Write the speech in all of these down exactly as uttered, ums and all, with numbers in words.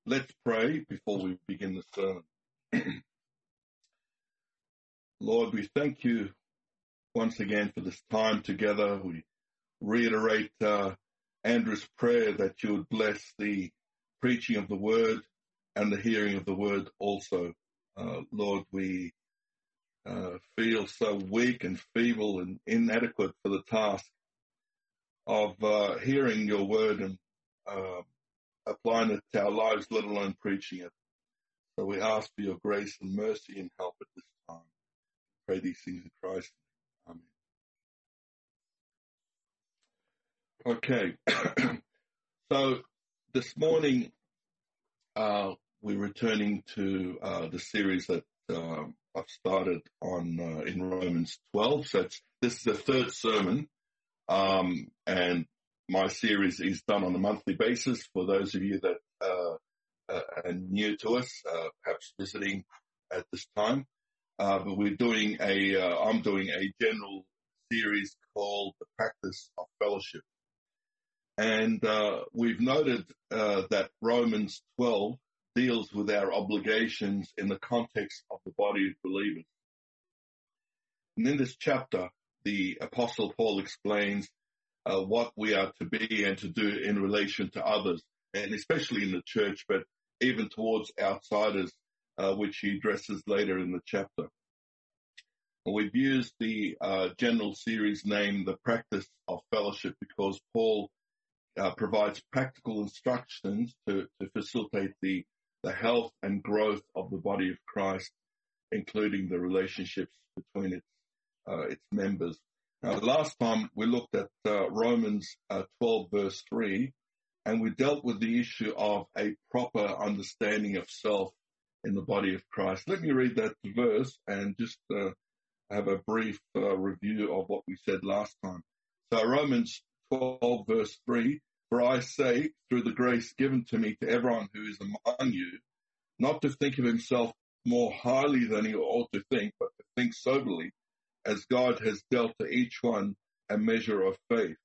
Let's pray before we begin the sermon. Lord, we thank you once again for this time together. We reiterate uh, Andrew's prayer that you would bless the preaching of the word and the hearing of the word also. Uh, Lord, we uh, feel so weak and feeble and inadequate for the task of uh, hearing your word and uh, applying it to our lives, let alone preaching it. So we ask for your grace and mercy and help at this time. Pray these things in Christ. Amen. Okay. So this morning, uh, we're returning to uh, the series that uh, I've started on uh, in Romans twelve. So it's, this is the third sermon, um, and my series is done on a monthly basis for those of you that uh, uh, are new to us, uh, perhaps visiting at this time. Uh, but we're doing a, uh, I'm doing a general series called The Practice of Fellowship. And uh, we've noted uh, that Romans twelve deals with our obligations in the context of the body of believers. And in this chapter, the Apostle Paul explains uh, what we are to be and to do in relation to others, and especially in the church, but even towards outsiders, uh, which he addresses later in the chapter. And we've used the uh, general series name, The Practice of Fellowship, because Paul uh, provides practical instructions to, to facilitate the, the health and growth of the body of Christ, including the relationships between its, uh, its members. Now, last time we looked at uh, Romans uh, twelve, verse three, and we dealt with the issue of a proper understanding of self in the body of Christ. Let me read that verse and just uh, have a brief uh, review of what we said last time. So Romans twelve, verse three, for I say, through the grace given to me to everyone who is among you, not to think of himself more highly than he ought to think, but to think soberly, as God has dealt to each one a measure of faith.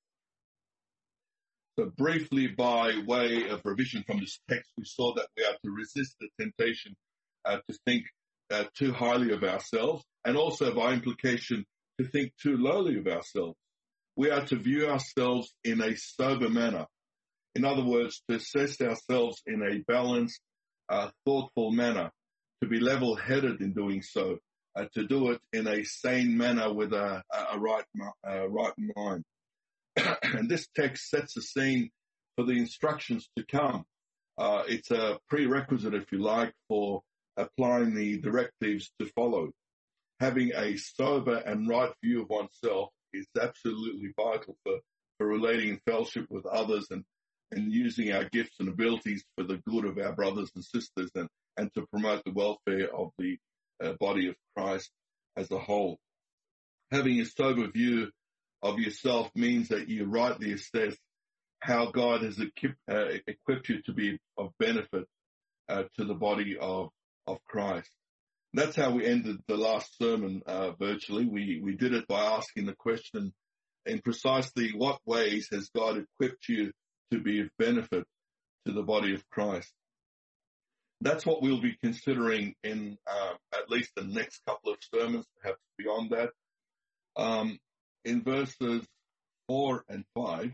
So briefly, by way of revision from this text, we saw that we are to resist the temptation uh, to think uh, too highly of ourselves, and also by implication to think too lowly of ourselves. We are to view ourselves in a sober manner. In other words, to assess ourselves in a balanced, uh, thoughtful manner, to be level-headed in doing so, uh, to do it in a sane manner with a, a right, uh, right mind. And this text sets the scene for the instructions to come. Uh, it's a prerequisite, if you like, for applying the directives to follow. Having a sober and right view of oneself is absolutely vital for, for relating in fellowship with others and, and using our gifts and abilities for the good of our brothers and sisters and, and to promote the welfare of the uh, body of Christ as a whole. Having a sober view of yourself means that you rightly assess how God has equip, uh, equipped you to be of benefit uh, to the body of, of Christ. That's how we ended the last sermon uh, virtually. We, we did it by asking the question in precisely what ways has God equipped you to be of benefit to the body of Christ. That's what we'll be considering in uh, at least the next couple of sermons, perhaps beyond that. Um, in verses four and five,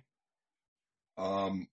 um,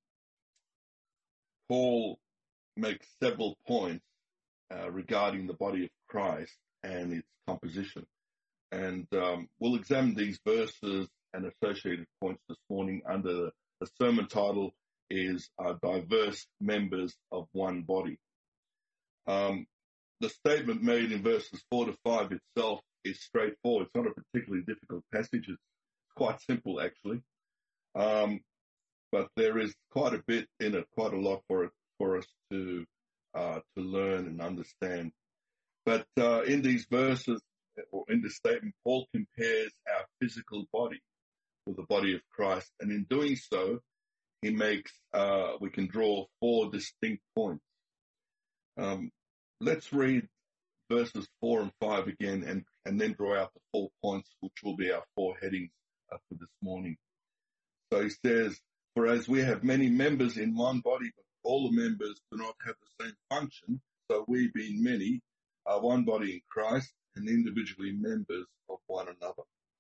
Paul makes several points uh, regarding the body of Christ and its composition. And um, we'll examine these verses and associated points this morning under the, the sermon title is uh, Diverse Members of One Body. Um, the statement made in verses four to five itself is straightforward. It's not a particularly difficult passage. It's quite simple, actually. Um, but there is quite a bit in it, quite a lot for it, for us to uh, to learn and understand. But uh, in these verses, or in this statement, Paul compares our physical body with the body of Christ. And in doing so, he makes, uh, we can draw four distinct points. Um, let's read verses four and five again and, and then draw out the four points, which will be our four headings uh, for this morning. So he says, for as we have many members in one body, but all the members do not have the same function, so we, being many, are one body in Christ and individually members of one another.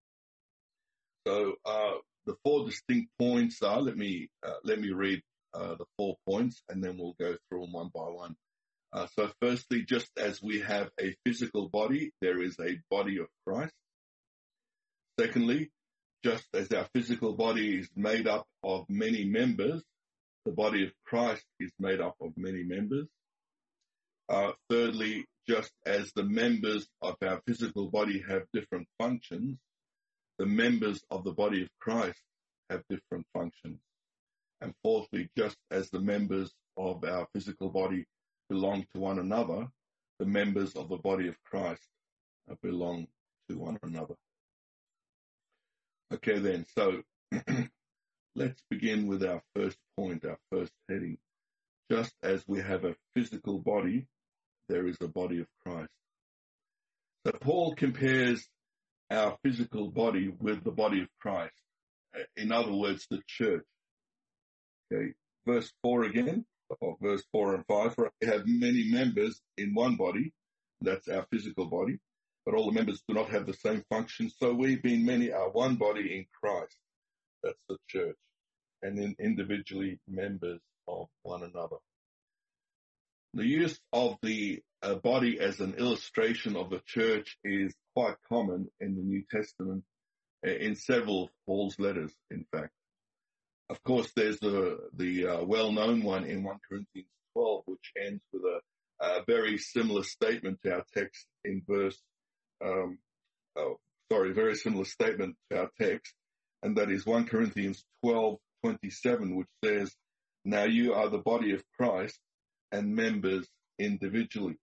So uh, the four distinct points are, let me uh, let me read uh, the four points, and then we'll go through them one by one. Uh, so firstly, just as we have a physical body, there is a body of Christ. Secondly, just as our physical body is made up of many members, the body of Christ is made up of many members. Uh, thirdly, just as the members of our physical body have different functions, the members of the body of Christ have different functions. And fourthly, just as the members of our physical body belong to one another, the members of the body of Christ belong to one another. Okay then, so let's begin with our first point, our first heading. Just as we have a physical body, there is a body of Christ. So Paul compares our physical body with the body of Christ. In other words, the church. Okay, verse four again, or verse four and five. For we have many members in one body, that's our physical body, but all the members do not have the same function. So we, being many, are one body in Christ. That's the church, and then individually members of one another. The use of the uh, body as an illustration of the church is quite common in the New Testament, uh, in several of Paul's letters, in fact. Of course, there's the, the uh, well-known one in First Corinthians twelve, which ends with a, a very similar statement to our text in verse, um, oh, sorry, very similar statement to our text, and that is First Corinthians twelve twenty-seven, which says, "Now you are the body of Christ and members individually."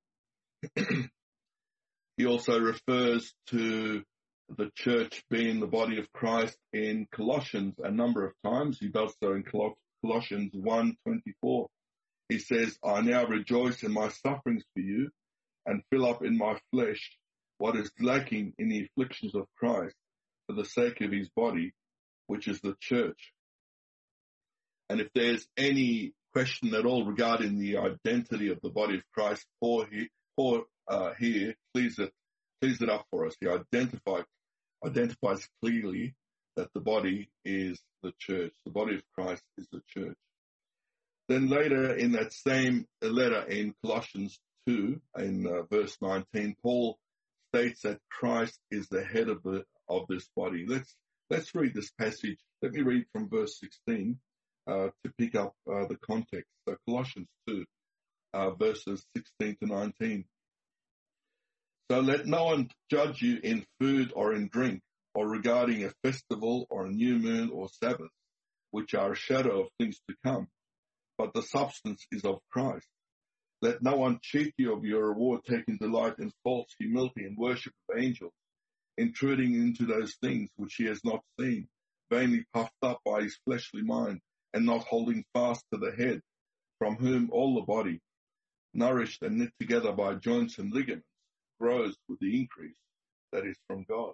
He also refers to the church being the body of Christ in Colossians a number of times. He does so in Colossians one twenty-four. He says, "I now rejoice in my sufferings for you and fill up in my flesh what is lacking in the afflictions of Christ for the sake of his body, which is the church." And if there's any question at all regarding the identity of the body of Christ, Paul, he, Paul uh, here clears it, clears it up for us. He identifies, identifies clearly that the body is the church. The body of Christ is the church. Then later in that same letter in Colossians two, in uh, verse nineteen, Paul states that Christ is the head of the of this body. Let's let's read this passage. Let me read from verse sixteen. Uh, to pick up uh, the context. So Colossians two, uh, verses sixteen to nineteen. "So let no one judge you in food or in drink, or regarding a festival or a new moon or Sabbath, which are a shadow of things to come, but the substance is of Christ. Let no one cheat you of your reward, taking delight in false humility and worship of angels, intruding into those things which he has not seen, vainly puffed up by his fleshly mind, and not holding fast to the head, from whom all the body, nourished and knit together by joints and ligaments, grows with the increase that is from God."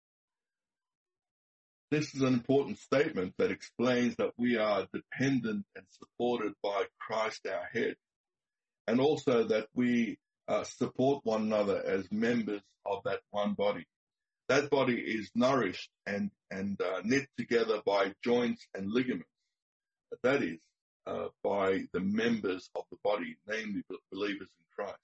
This is an important statement that explains that we are dependent and supported by Christ our head, and also that we uh, support one another as members of that one body. That body is nourished and, and uh, knit together by joints and ligaments. That is, uh, by the members of the body, namely believers in Christ.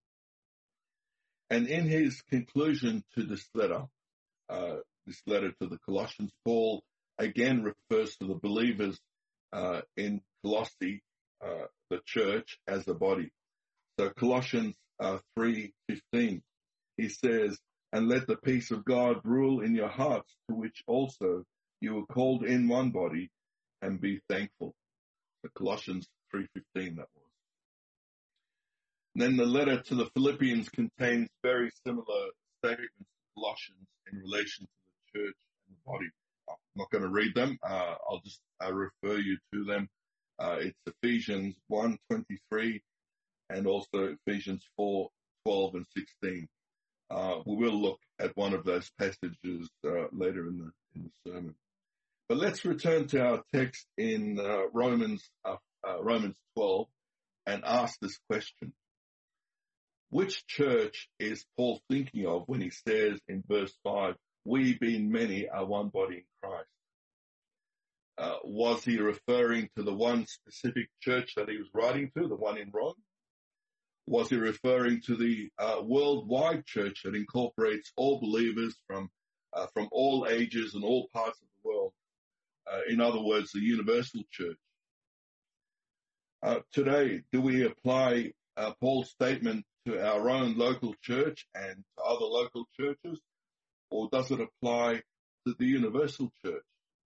And in his conclusion to this letter, uh, this letter to the Colossians, Paul again refers to the believers uh, in Colossae, uh, the church, as a body. So Colossians uh, three fifteen, he says, "And let the peace of God rule in your hearts, to which also you were called in one body, and be thankful." The Colossians three fifteen, that was. And then the letter to the Philippians contains very similar statements to Colossians in relation to the church and the body. I'm not going to read them. Uh, I'll just uh, refer you to them. Uh, it's Ephesians one twenty-three and also Ephesians four twelve and sixteen. Uh, we will look at one of those passages uh, later in the in the sermon. But let's return to our text in uh, Romans uh, uh, Romans twelve and ask this question. Which church is Paul thinking of when he says in verse five, we being many are one body in Christ? Uh, was he referring to the one specific church that he was writing to, the one in Rome? Was he referring to the uh, worldwide church that incorporates all believers from uh, from all ages and all parts of the world? Uh, in other words, the universal church. Uh, today, do we apply uh, Paul's statement to our own local church and to other local churches, or does it apply to the universal church?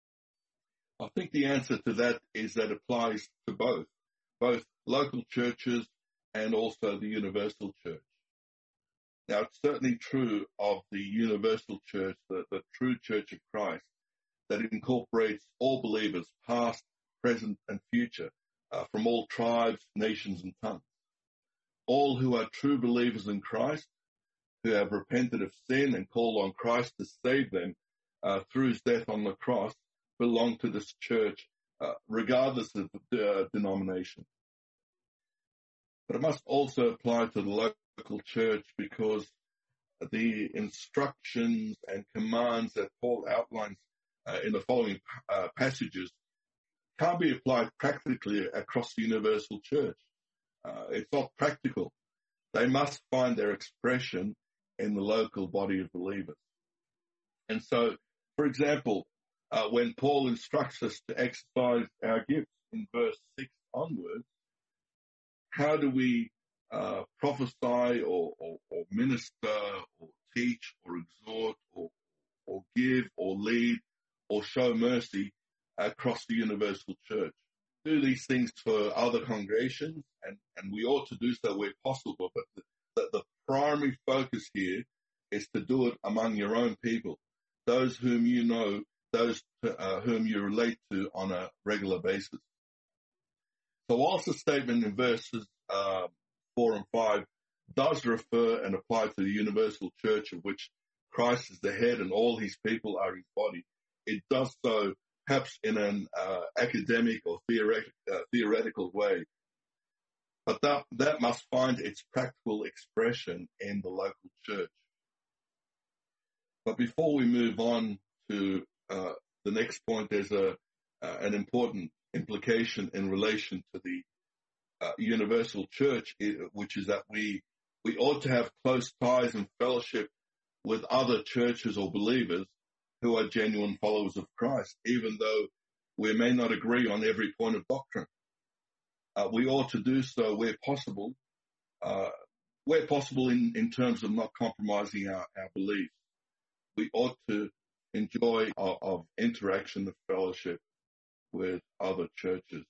I think the answer to that is that it applies to both, both local churches and also the universal church. Now, it's certainly true of the universal church, the, the true church of Christ, that it incorporates all believers, past, present, and future, uh, from all tribes, nations, and tongues. All who are true believers in Christ, who have repented of sin and called on Christ to save them uh, through his death on the cross, belong to this church, uh, regardless of the uh, denomination. But it must also apply to the local church because the instructions and commands that Paul outlines uh, in the following uh, passages can't be applied practically across the universal church. Uh, it's not practical. They must find their expression in the local body of believers. And so, for example, uh, when Paul instructs us to exercise our gifts in verse six onwards, how do we uh, prophesy or, or, or minister or teach or exhort or, or give or lead or show mercy across the universal church? Do these things for other congregations, and, and we ought to do so where possible, but the, the, the primary focus here is to do it among your own people, those whom you know, those to, uh, whom you relate to on a regular basis. So whilst the statement in verses uh, four and five does refer and apply to the universal church of which Christ is the head and all his people are his body, it does so perhaps in an uh, academic or theoretic, uh, theoretical way. But that, that must find its practical expression in the local church. But before we move on to uh, the next point, there's a uh, an important implication in relation to the uh, universal church, which is that we we ought to have close ties and fellowship with other churches or believers who are genuine followers of Christ, even though we may not agree on every point of doctrine. Uh, we ought to do so where possible, uh, where possible in, in terms of not compromising our, our beliefs. We ought to enjoy of, of interaction of fellowship with other churches.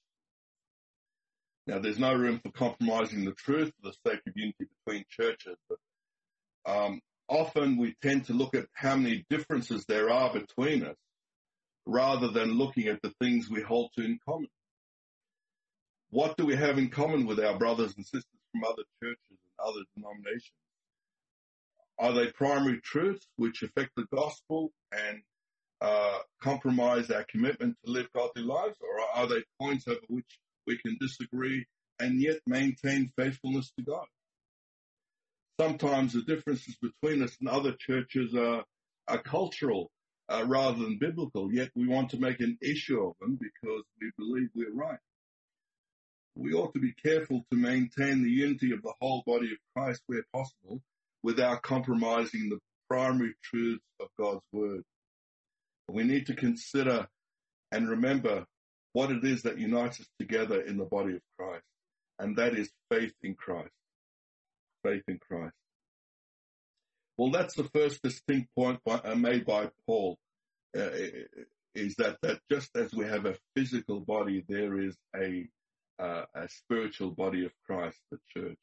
Now, there's no room for compromising the truth for the sake of unity between churches, but um, often we tend to look at how many differences there are between us rather than looking at the things we hold to in common. What do we have in common with our brothers and sisters from other churches and other denominations? Are they primary truths which affect the gospel and uh, compromise our commitment to live godly lives, or are they points over which we can disagree and yet maintain faithfulness to God? Sometimes the differences between us and other churches are, are cultural uh, rather than biblical, yet we want to make an issue of them because we believe we're right. We ought to be careful to maintain the unity of the whole body of Christ where possible without compromising the primary truths of God's word. We need to consider and remember what it is that unites us together in the body of Christ, and that is faith in Christ. Faith in Christ. Well, that's the first distinct point by, uh, made by Paul, uh, is that, that just as we have a physical body, there is a, uh, a spiritual body of Christ, the church.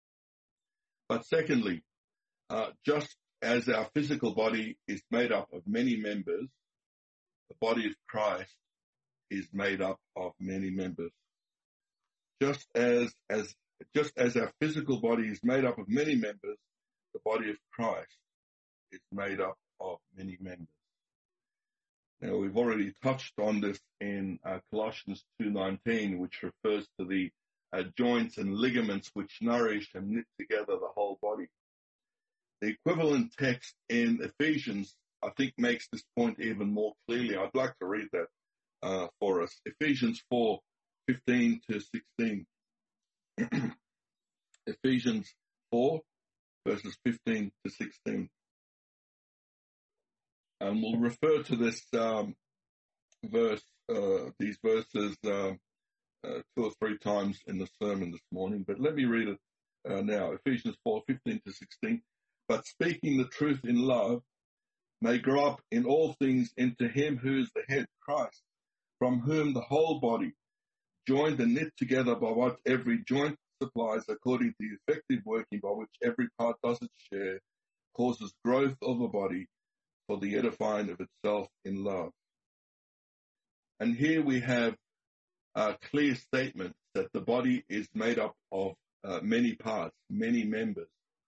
But secondly, uh, just as our physical body is made up of many members, the body of Christ is made up of many members. Just as, as, just as our physical body is made up of many members, the body of Christ is made up of many members. Now, we've already touched on this in uh, Colossians two nineteen, which refers to the uh, joints and ligaments which nourish and knit together the whole body. The equivalent text in Ephesians, I think, makes this point even more clearly. I'd like to read that uh, for us. Ephesians four fifteen to sixteen. Ephesians four, verses fifteen to sixteen. And we'll refer to this um, verse, uh, these verses, uh, uh, two or three times in the sermon this morning. But let me read it uh, now. Ephesians four fifteen to sixteen. But speaking the truth in love may grow up in all things into him who is the head, Christ, from whom the whole body, joined and knit together by what every joint supplies according to the effective working by which every part does its share, causes growth of the body for the edifying of itself in love. And here we have a clear statement that the body is made up of uh, many parts, many members.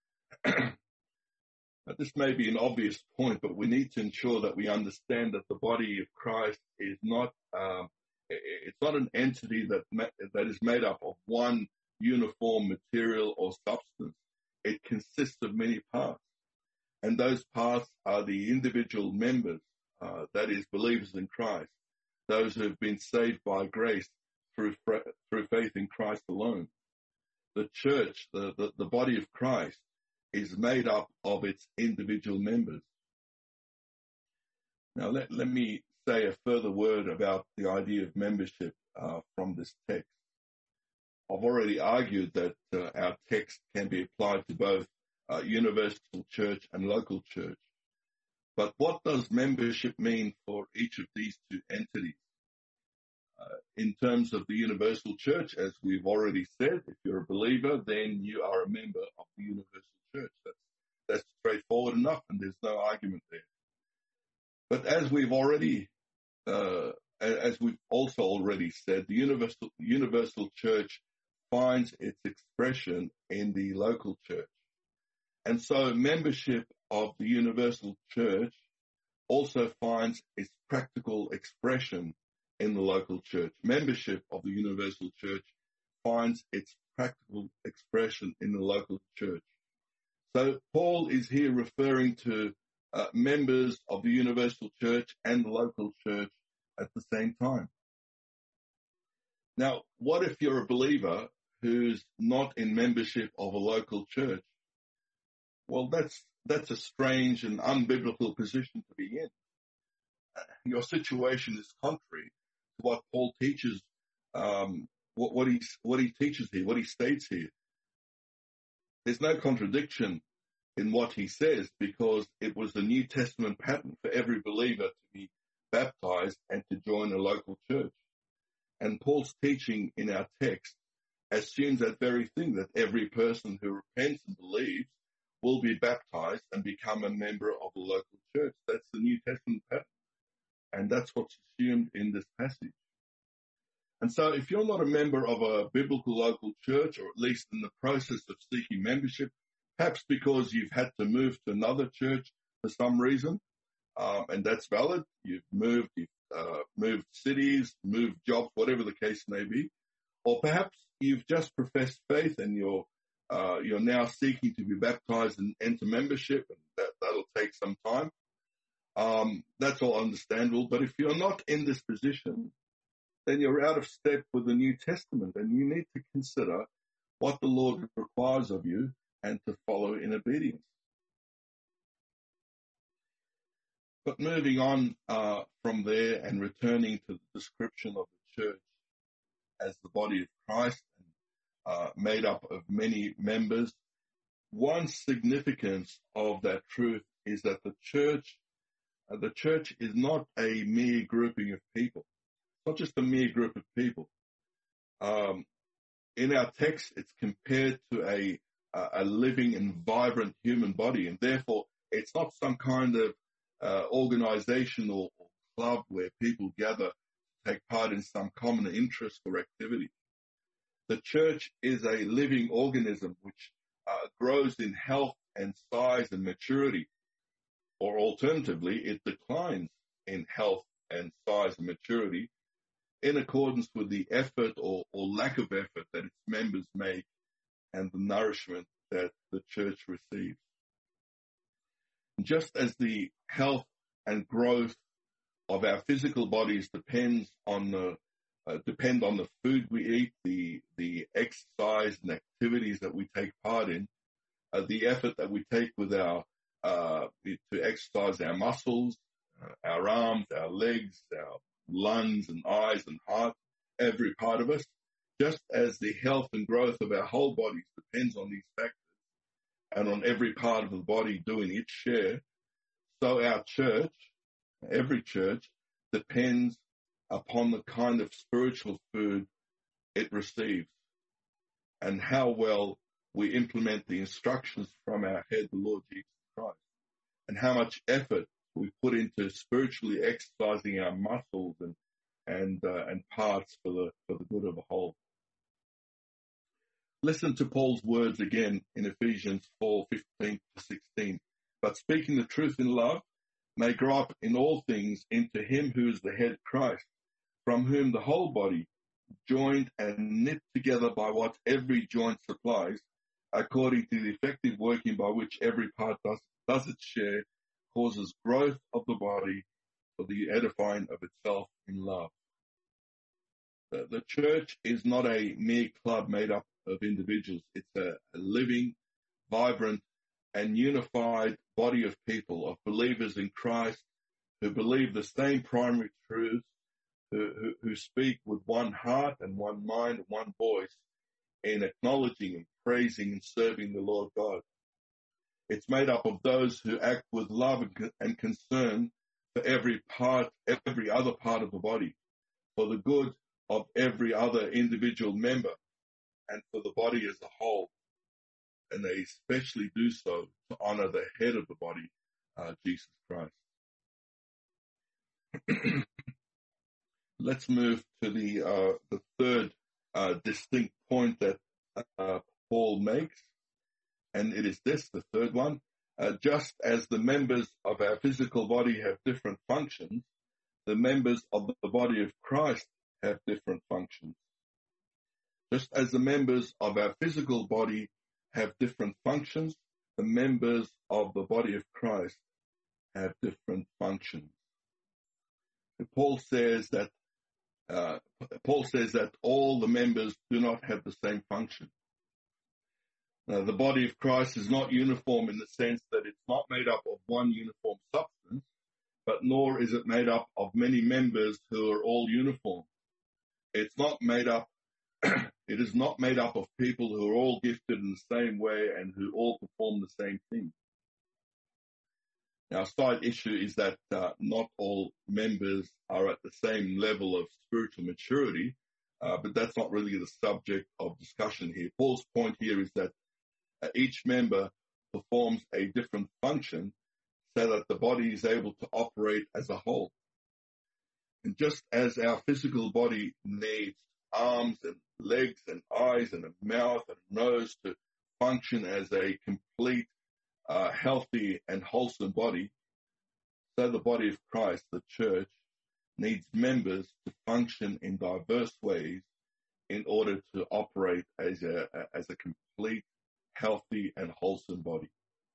Now, this may be an obvious point, but we need to ensure that we understand that the body of Christ is not um, it's not an entity that ma- that is made up of one uniform material or substance. It consists of many parts, and those parts are the individual members, uh, that is, believers in Christ, those who have been saved by grace through through faith in Christ alone. The church, the, the, the body of Christ, is made up of its individual members. Now, let, let me say a further word about the idea of membership uh, from this text. I've already argued that uh, our text can be applied to both uh, universal church and local church. But what does membership mean for each of these two entities? Uh, in terms of the universal church, as we've already said, if you're a believer, then you are a member of the universal church. That's, that's straightforward enough, and there's no argument there. But as we've already, uh, as we've also already said, the universal, universal church finds its expression in the local church. And so membership of the universal church also finds its practical expression in the local church. Membership of the universal church finds its practical expression in the local church. So Paul is here referring to uh, members of the universal church and the local church at the same time. Now, what if you're a believer who's not in membership of a local church? Well, that's that's a strange and unbiblical position to be in. Your situation is contrary to what Paul teaches, um, what, what he what he teaches here, what he states here. There's no contradiction in what he says, because it was the New Testament pattern for every believer to be baptized and to join a local church. And Paul's teaching in our text assumes that very thing, that every person who repents and believes will be baptized and become a member of a local church. That's the New Testament pattern. And that's what's assumed in this passage. And so if you're not a member of a biblical local church, or at least in the process of seeking membership, perhaps because you've had to move to another church for some reason, um, and that's valid, you've moved, you've uh, moved cities, moved jobs, whatever the case may be, or perhaps you've just professed faith and you're uh, you're now seeking to be baptized and enter membership, and that, that'll take some time. Um, that's all understandable. But if you're not in this position, then you're out of step with the New Testament, and you need to consider what the Lord requires of you and to follow in obedience. But moving on uh, from there and returning to the description of the church as the body of Christ, uh, made up of many members, one significance of that truth is that the church, uh, the church is not a mere grouping of people. It's not just a mere group of people. Um, in our text, it's compared to a a living and vibrant human body, and therefore it's not some kind of uh, organization or, or club where people gather to take part in some common interest or activity. The church is a living organism which uh, grows in health and size and maturity, or alternatively, it declines in health and size and maturity in accordance with the effort or, or lack of effort that its members make and the nourishment that the church receives. Just as the health and growth of our physical bodies depends on the uh, depend on the food we eat, the the exercise and activities that we take part in, uh, the effort that we take with our uh, to exercise our muscles, uh, our arms, our legs, our lungs and eyes and heart, every part of us. Just as the health and growth of our whole bodies depends on these factors and on every part of the body doing its share, so our church, every church, depends upon the kind of spiritual food it receives and how well we implement the instructions from our head, the Lord Jesus Christ, and how much effort we put into spiritually exercising our muscles and and uh, and parts for the for the good of the whole. Listen to Paul's words again in Ephesians four fifteen to sixteen. But speaking the truth in love may grow up in all things into him who is the head, Christ, from whom the whole body, joined and knit together by what every joint supplies, according to the effective working by which every part does, does its share, causes growth of the body for the edifying of itself in love. The, the church is not a mere club made up of individuals. It's a, a living, vibrant, and unified body of people, of believers in Christ, who believe the same primary truths, who, who, who speak with one heart and one mind and one voice in acknowledging and praising and serving the Lord God. It's made up of those who act with love and, and concern for every part, every other part of the body, for the good of every other individual member, and for the body as a whole. And they especially do so to honor the head of the body, uh, Jesus Christ. Let's move to the uh, the third uh, distinct point that uh, Paul makes, and it is this, the third one. Uh, just as the members of our physical body have different functions, the members of the body of Christ have different functions. Just as the members of our physical body have different functions, the members of the body of Christ have different functions. And Paul says that uh, Paul says that all the members do not have the same function. Now, the body of Christ is not uniform in the sense that it's not made up of one uniform substance, but nor is it made up of many members who are all uniform. It's not made up It is not made up of people who are all gifted in the same way and who all perform the same thing. Now, a side issue is that uh, not all members are at the same level of spiritual maturity, uh, but that's not really the subject of discussion here. Paul's point here is that uh, each member performs a different function so that the body is able to operate as a whole. And just as our physical body needs arms and legs and eyes and a mouth and a nose to function as a complete, uh, healthy and wholesome body, so the body of Christ, the church, needs members to function in diverse ways in order to operate as a, as a complete, healthy and wholesome body.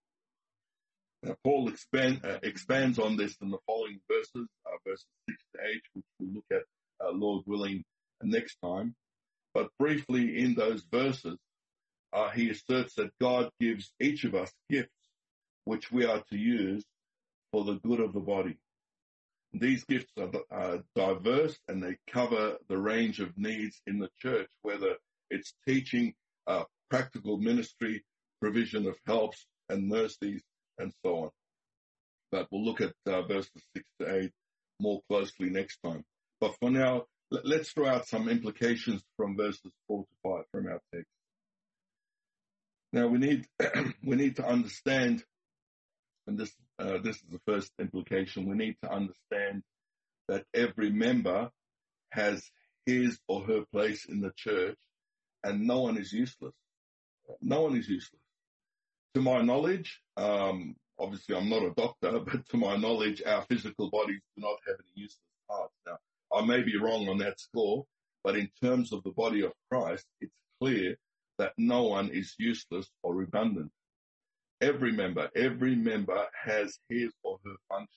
Now, Paul expand, uh, expands on this in the following verses, uh, verses six to eight, which we'll look at, uh, Lord willing, next time. But briefly in those verses, uh, he asserts that God gives each of us gifts which we are to use for the good of the body. These gifts are uh, diverse and they cover the range of needs in the church, whether it's teaching, uh, practical ministry, provision of helps and mercies, and so on. But we'll look at uh, verses six to eight more closely next time. But for now, let's throw out some implications from verses four to five from our text. Now we need we need to understand, and this uh, this is the first implication. We need to understand that every member has his or her place in the church, and no one is useless. No one is useless. To my knowledge, um, obviously I'm not a doctor, but to my knowledge, our physical bodies do not have any useless hearts. Now, I may be wrong on that score, but in terms of the body of Christ, it's clear that no one is useless or redundant. Every member, every member has his or her function.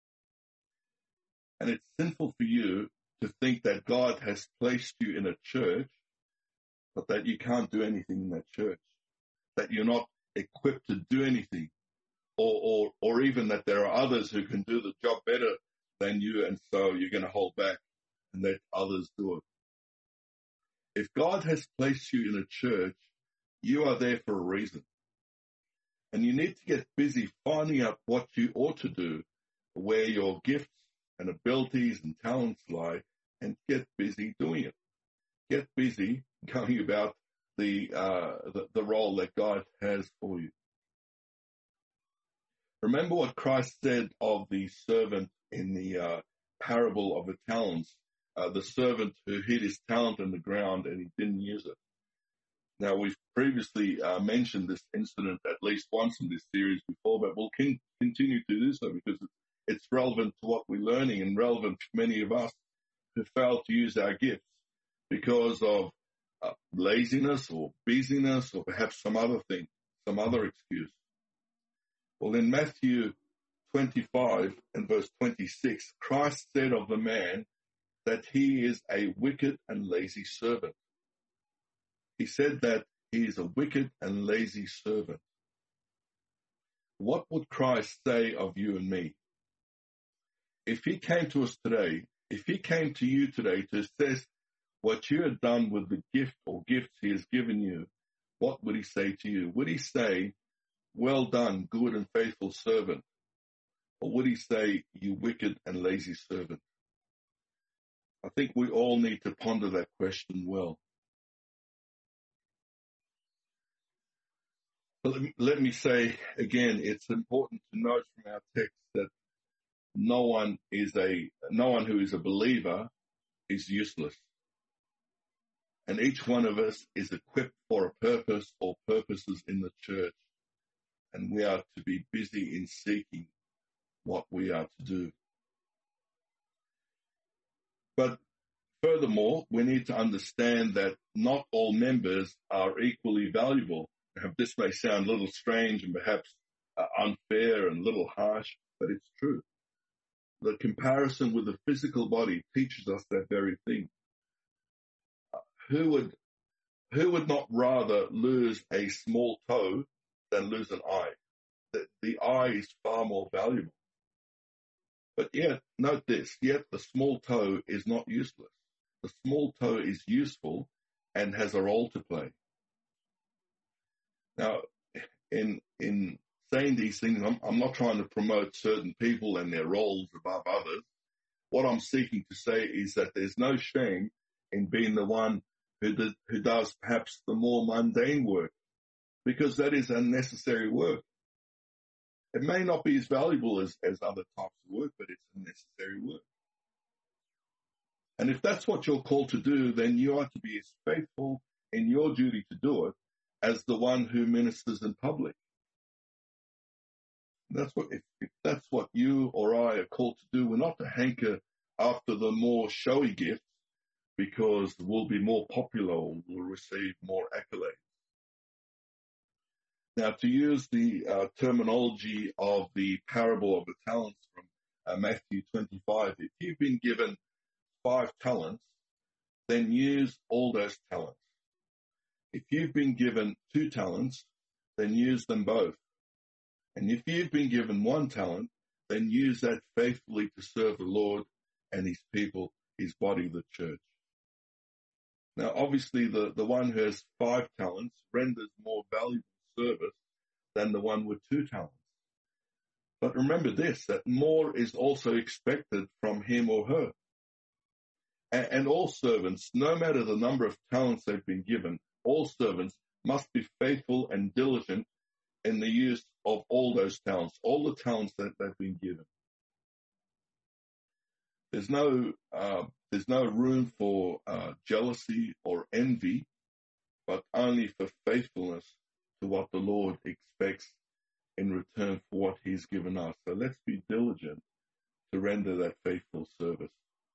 And it's sinful for you to think that God has placed you in a church, but that you can't do anything in that church, that you're not equipped to do anything, or, or, or even that there are others who can do the job better than you, and so you're going to hold back and let others do it. If God has placed you in a church, you are there for a reason. And you need to get busy finding out what you ought to do, where your gifts and abilities and talents lie, and get busy doing it. Get busy going about the, uh, the, the role that God has for you. Remember what Christ said of the servant in the uh, parable of the talents, uh, the servant who hid his talent in the ground and he didn't use it. Now, we've previously uh, mentioned this incident at least once in this series before, but we'll con- continue to do so because it's relevant to what we're learning and relevant to many of us who fail to use our gifts because of uh, laziness or busyness or perhaps some other thing, some other excuse. Well, in Matthew twenty-five and verse twenty-six, Christ said of the man that he is a wicked and lazy servant. He said that he is a wicked and lazy servant. What would Christ say of you and me? If he came to us today, if he came to you today to assess what you had done with the gift or gifts he has given you, what would he say to you? Would he say, well done, good and faithful servant? Or would he say, you wicked and lazy servant? I think we all need to ponder that question well. But let me say again, it's important to note from our text that no one is a, no one who is a believer is useless. And each one of us is equipped for a purpose or purposes in the church. And we are to be busy in seeking what we are to do. But furthermore, we need to understand that not all members are equally valuable. Now, this may sound a little strange and perhaps uh, unfair and a little harsh, but it's true. The comparison with the physical body teaches us that very thing. Uh, who would who would not rather lose a small toe than lose an eye? The, the eye is far more valuable. But yet, note this, yet the small toe is not useless. The small toe is useful and has a role to play. Now, in in saying these things, I'm, I'm not trying to promote certain people and their roles above others. What I'm seeking to say is that there's no shame in being the one who does, who does perhaps the more mundane work, because that is unnecessary work. It may not be as valuable as, as other types of work, but it's unnecessary work. And if that's what you're called to do, then you are to be as faithful in your duty to do it as the one who ministers in public. That's what, if, if that's what you or I are called to do, we're not to hanker after the more showy gifts because we'll be more popular or we'll receive more accolades. Now, to use the uh, terminology of the parable of the talents from uh, Matthew twenty-five, if you've been given five talents, then use all those talents. If you've been given two talents, then use them both. And if you've been given one talent, then use that faithfully to serve the Lord and his people, his body, the church. Now, obviously, the, the one who has five talents renders more valuable service than the one with two talents. But remember this, that more is also expected from him or her. And, and all servants, no matter the number of talents they've been given, all servants must be faithful and diligent in the use of all those talents, all the talents that they've been given. There's no, uh, there's no room for uh, jealousy or envy, but only for faithfulness to what the Lord expects in return for what he's given us. So let's be diligent to render that faithful service.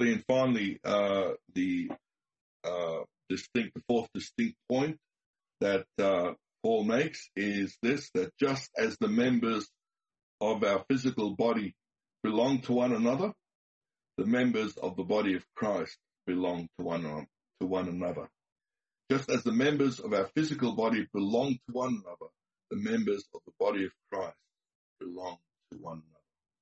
Fourthly and finally, uh, the uh, distinct, the fourth distinct point that uh, Paul makes is this, that just as the members of our physical body belong to one another, the members of the body of Christ belong to one, to one another. Just as the members of our physical body belong to one another, the members of the body of Christ belong to one another.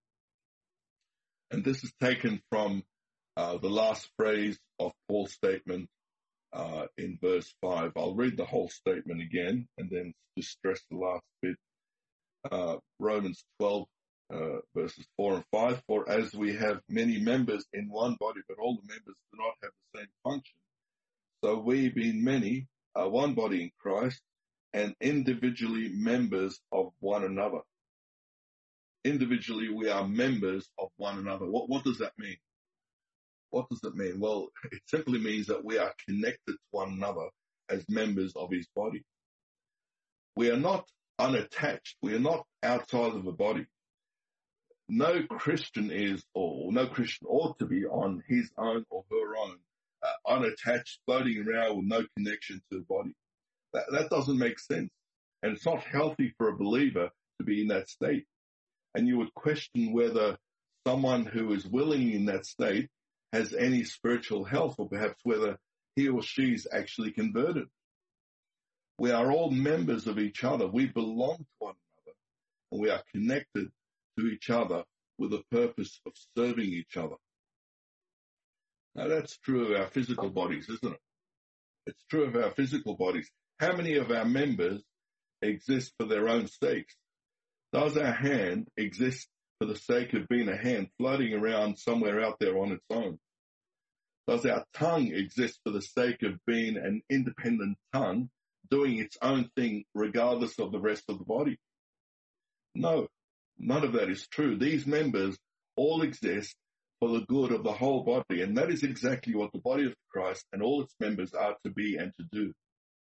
And this is taken from uh, the last phrase of Paul's statement uh, in verse five. I'll read the whole statement again and then just stress the last bit. Uh, Romans twelve, uh, verses four and five. For as we have many members in one body, but all the members do not have the same function, so we, being many, are one body in Christ, and individually members of one another. Individually, we are members of one another. What, what does that mean? What does it mean? Well, it simply means that we are connected to one another as members of his body. We are not unattached. We are not outside of the body. No Christian is, or no Christian ought to be on his own or her own, uh, unattached, floating around with no connection to the body. That, that doesn't make sense. And it's not healthy for a believer to be in that state. And you would question whether someone who is willing in that state has any spiritual health, or perhaps whether he or she is actually converted. We are all members of each other. We belong to one another, and we are connected to each other with the purpose of serving each other. Now, that's true of our physical bodies, isn't it? It's true of our physical bodies. How many of our members exist for their own sakes? Does our hand exist for the sake of being a hand floating around somewhere out there on its own? Does our tongue exist for the sake of being an independent tongue, doing its own thing regardless of the rest of the body? No, none of that is true. These members all exist for the good of the whole body, and that is exactly what the body of Christ and all its members are to be and to do.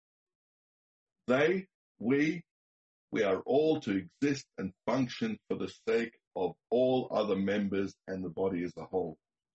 They, we, we are all to exist and function for the sake of all other members and the body as a whole.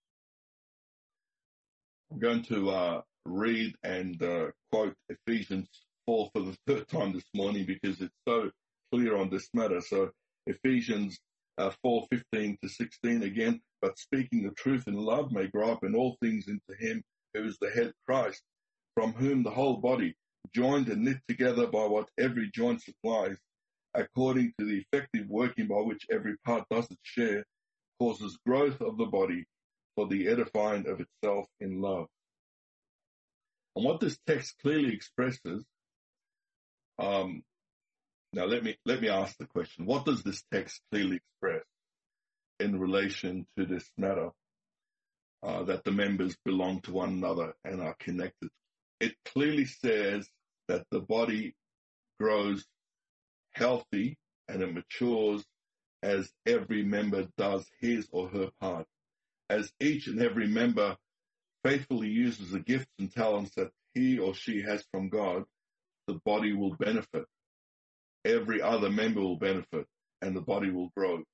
I'm going to uh, read and uh, quote Ephesians four for the third time this morning because it's so clear on this matter. So Ephesians uh, four fifteen to sixteen again, but speaking the truth in love may grow up in all things into him who is the head, Christ, from whom the whole body, joined and knit together by what every joint supplies, according to the effective working by which every part does its share, causes growth of the body for the edifying of itself in love. And what this text clearly expresses, um, now let me let me ask the question: what does this text clearly express in relation to this matter uh, that the members belong to one another and are connected? It clearly says that the body grows healthy and it matures as every member does his or her part. As each and every member faithfully uses the gifts and talents that he or she has from God, the body will benefit. Every other member will benefit, and the body will grow.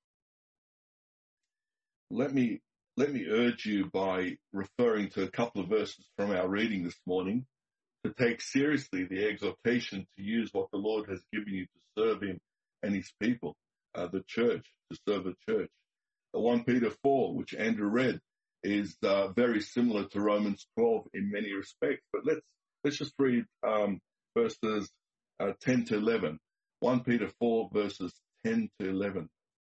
Let me let me urge you by referring to a couple of verses from our reading this morning to take seriously the exhortation to use what the Lord has given you to serve him and his people, uh, the church, to serve the church. The First Peter four, which Andrew read, is uh, very similar to Romans twelve in many respects. But let's let's just read um, verses uh, ten to eleven. First Peter four, verses ten to eleven.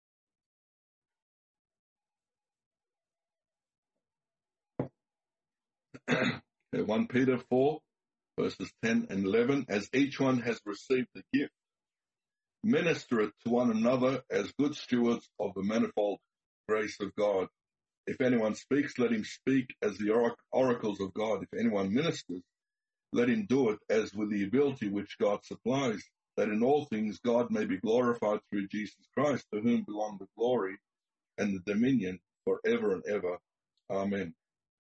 Okay, First Peter four, verses ten and eleven. As each one has received the gift, minister it to one another as good stewards of the manifold grace of God. If anyone speaks, let him speak as the or- oracles of God. If anyone ministers, let him do it as with the ability which God supplies, that in all things God may be glorified through Jesus Christ, to whom belong the glory and the dominion forever and ever. Amen.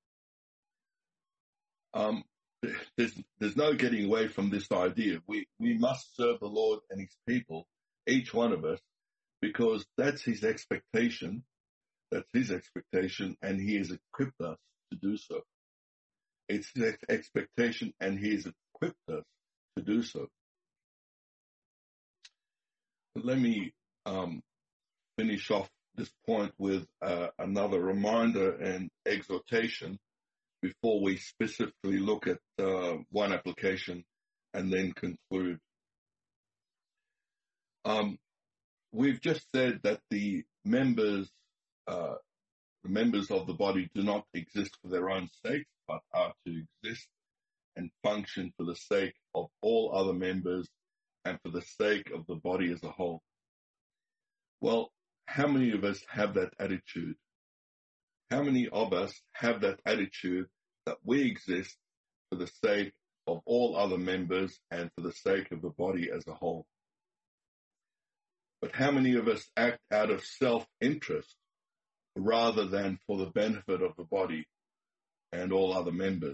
Um, there's, there's no getting away from this idea. We, we must serve the Lord and his people, each one of us, because that's his expectation. That's his expectation, and he has equipped us to do so. It's his expectation, and he has equipped us to do so. But let me um, finish off this point with uh, another reminder and exhortation before we specifically look at uh, one application and then conclude. Um, we've just said that the members, uh, the members of the body do not exist for their own sake, but are to exist and function for the sake of all other members and for the sake of the body as a whole. Well, how many of us have that attitude? How many of us have that attitude that we exist for the sake of all other members and for the sake of the body as a whole? But how many of us act out of self-interest rather than for the benefit of the body and all other members?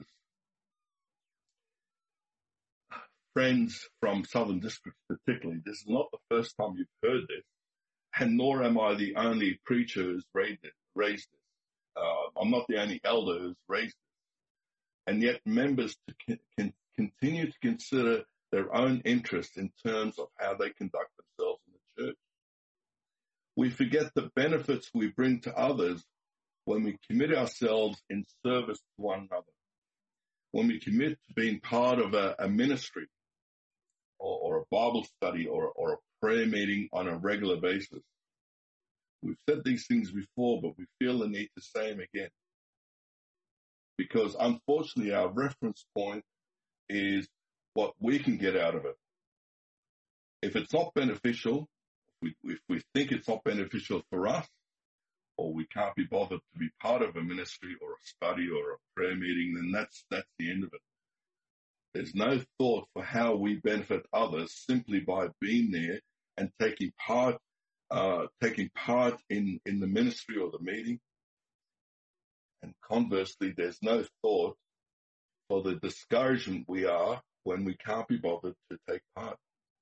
Friends from Southern Districts particularly, this is not the first time you've heard this, and nor am I the only preacher who's raised it. Raised this. Uh, I'm not the only elder who's raised this. And yet members to, can continue to consider their own interests in terms of how they conduct themselves in the church. We forget the benefits we bring to others when we commit ourselves in service to one another, when we commit to being part of a, a ministry or, or a Bible study or, or a prayer meeting on a regular basis. We've said these things before, but we feel the need to say them again. Because unfortunately, our reference point is what we can get out of it. If it's not beneficial, if we, if we think it's not beneficial for us, or we can't be bothered to be part of a ministry or a study or a prayer meeting, then that's that's the end of it. There's no thought for how we benefit others simply by being there and taking part, uh, taking part in, in the ministry or the meeting. And conversely, there's no thought for the discouragement we are when we can't be bothered to take part.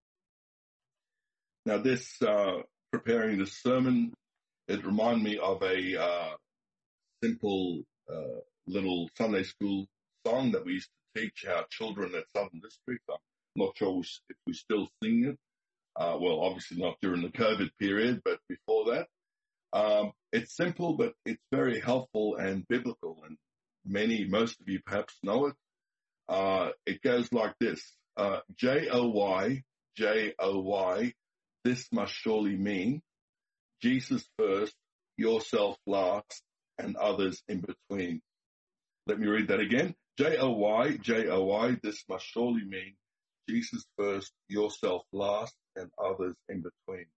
Now, this uh, preparing this sermon, it reminded me of a uh, simple uh, little Sunday school song that we used to teach our children at Southern District. I'm not sure if we still sing it. Uh, well, obviously not during the COVID period, but before that. Um, it's simple, but it's very helpful and biblical, and many, most of you perhaps know it. Uh, it goes like this, uh, J O Y, J O Y, this must surely mean Jesus first, yourself last, and others in between. Let me read that again. J O Y, J O Y, this must surely mean Jesus first, yourself last, and others in between.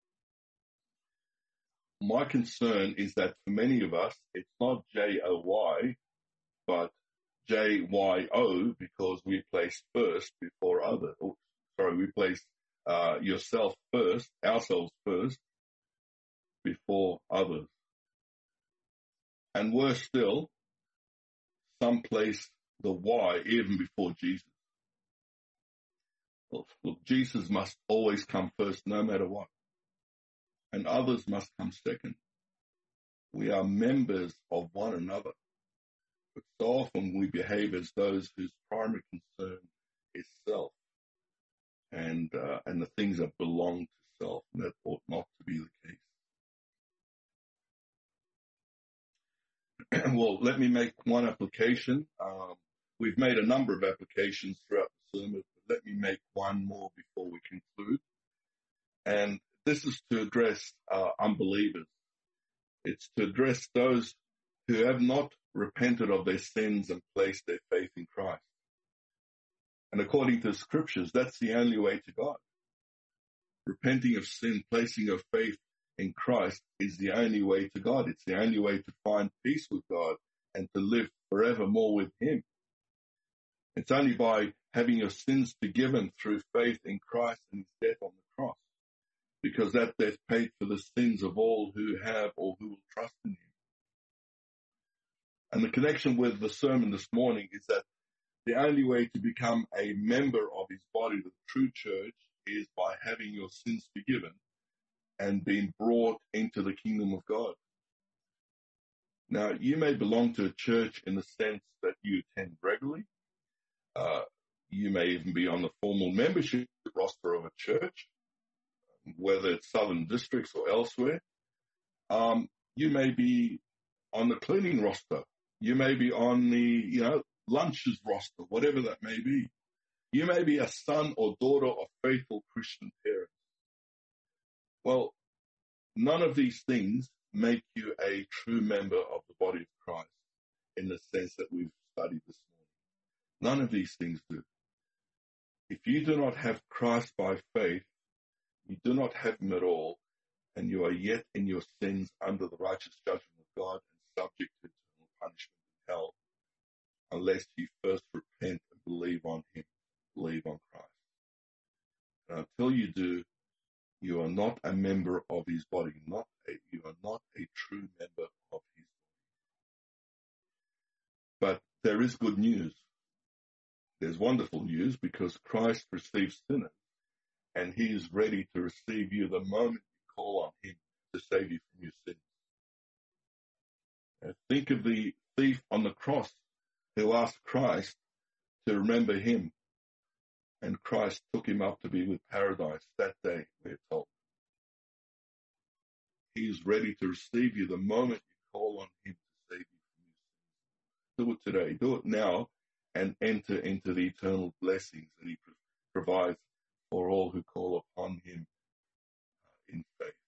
My concern is that for many of us, it's not J O Y, but J Y O, because we place first before others. Oh, sorry, we place uh, yourself first, ourselves first, before others. And worse still, some place the Y even before Jesus. Well, look, Jesus must always come first, no matter what. And others must come second. We are members of one another. But so often we behave as those whose primary concern is self and uh, and the things that belong to self. And that ought not to be the case. Well, let me make one application. Um, we've made a number of applications throughout the sermon, but let me make one more before we conclude. And this is to address uh, unbelievers. It's to address those who have not repented of their sins and placed their faith in Christ. And according to the scriptures, that's the only way to God. Repenting of sin, placing your faith in Christ is the only way to God. It's the only way to find peace with God and to live forevermore with Him. It's only by having your sins forgiven through faith in Christ and His death on the cross, because that death paid for the sins of all who have or who will trust in Him. And the connection with the sermon this morning is that the only way to become a member of His body, the true church, is by having your sins forgiven and being brought into the kingdom of God. Now, you may belong to a church in the sense that you attend regularly. Uh, you may even be on the formal membership roster of a church, whether it's Southern Districts or elsewhere. Um, you may be on the cleaning roster. You may be on the, you know, lunches roster, whatever that may be. You may be a son or daughter of faithful Christian parents. Well, none of these things make you a true member of the body of Christ in the sense that we've studied this morning. None of these things do. If you do not have Christ by faith, you do not have him at all, and you are yet in your sins under the righteous judgment of God and subject to eternal punishment in hell, unless you first repent and believe on him, believe on Christ. And until you do, you are not a member of his body, not a, you are not a true member of his body. But there is good news. There's wonderful news because Christ receives sinners, and he is ready to receive you the moment you call on him to save you from your sins. And think of the thief on the cross who asked Christ to remember him, and Christ took him up to be with paradise that day, we're told. He is ready to receive you the moment you call on him to save you from your sins. Do it today. Do it now and enter into the eternal blessings that he provides for all who call upon him in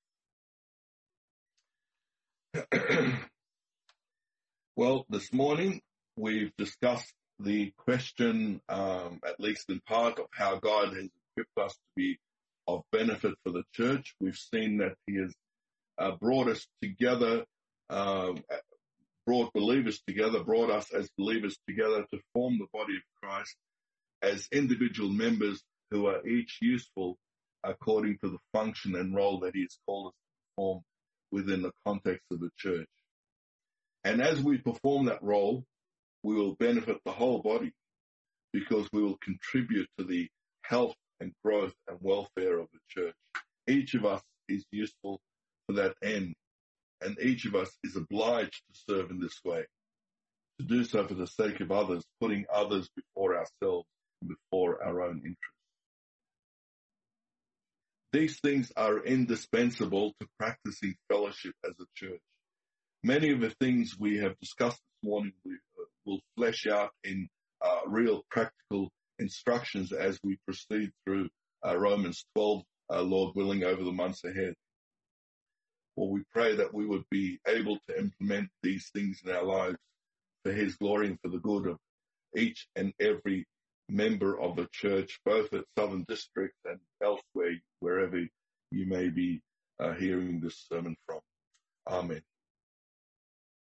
faith. Well, this morning we've discussed the question, um, at least in part, of how God has equipped us to be of benefit for the church. We've seen that he has uh, brought us together, uh, brought believers together, brought us as believers together to form the body of Christ as individual members who are each useful according to the function and role that he has called us to perform within the context of the church. And as we perform that role, we will benefit the whole body because we will contribute to the health and growth and welfare of the church. Each of us is useful for that end, and each of us is obliged to serve in this way, to do so for the sake of others, putting others before ourselves and before our own interests. These things are indispensable to practicing fellowship as a church. Many of the things we have discussed this morning we, uh, will flesh out in uh, real practical instructions as we proceed through uh, Romans twelve, uh, Lord willing, over the months ahead. Well, we pray that we would be able to implement these things in our lives for his glory and for the good of each and every member of the church, both at Southern District and elsewhere, wherever you may be uh, hearing this sermon from. Amen.